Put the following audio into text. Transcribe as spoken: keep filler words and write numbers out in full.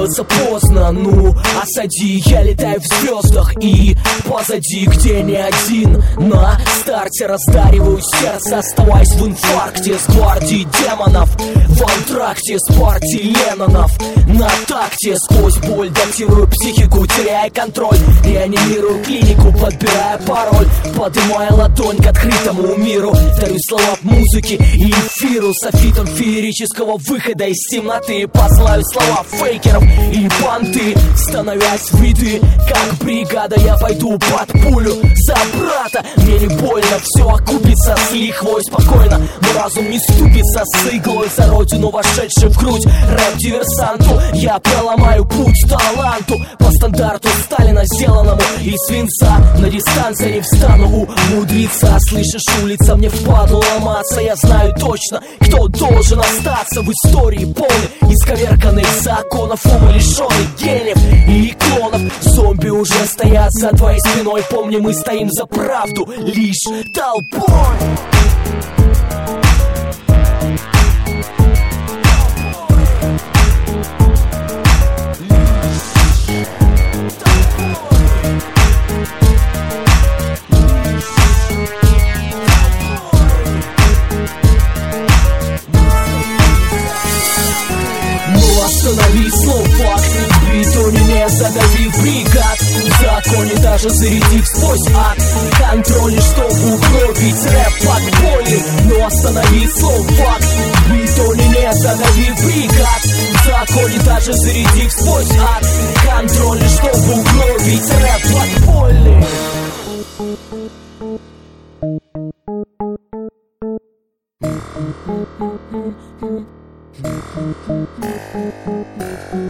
вернется поздно. Ну, осади, я летаю в звездах. И позади, где не один, на старте раздариваю сердце, оставаясь в инфаркте с гвардией демонов, в антракте с партией Леннонов. На такте сквозь боль датирую психику, теряя контроль, реанимирую клинику, подбирая пароль, поднимая ладонь к открытому миру, дарю слова музыки и эфиру, софитом феерического выхода из темноты. Посылаю слова фейкеров и понты, становясь в ряды, как бригада я пойду под пулю за брата. Мне не больно, все окупится с лихвой спокойно, но разум не ступится с иглой за родину, вошедший в грудь рэп-диверсанту. Я проломаю путь таланту по стандарту Сталина, сделанному из свинца. На дистанции не встану умудриться, слышишь, улица мне впадло ломаться. Я знаю точно, кто должен остаться в истории, полный исковерканных законов, ум лишенный гениев и клонов. Зомби уже стоят за твоей спиной, помни, мы стоим за правду лишь толпой. Останови слов факт, бетоне не задави бригад, в законе даже зарядив сквозь ад, контроль, чтобы угробить рэп подполье. Но останови слов факт, бетоне не задави бригад, в законе даже зарядив сквозь ад, контроль, чтобы угробить рэп подполье. Thank you.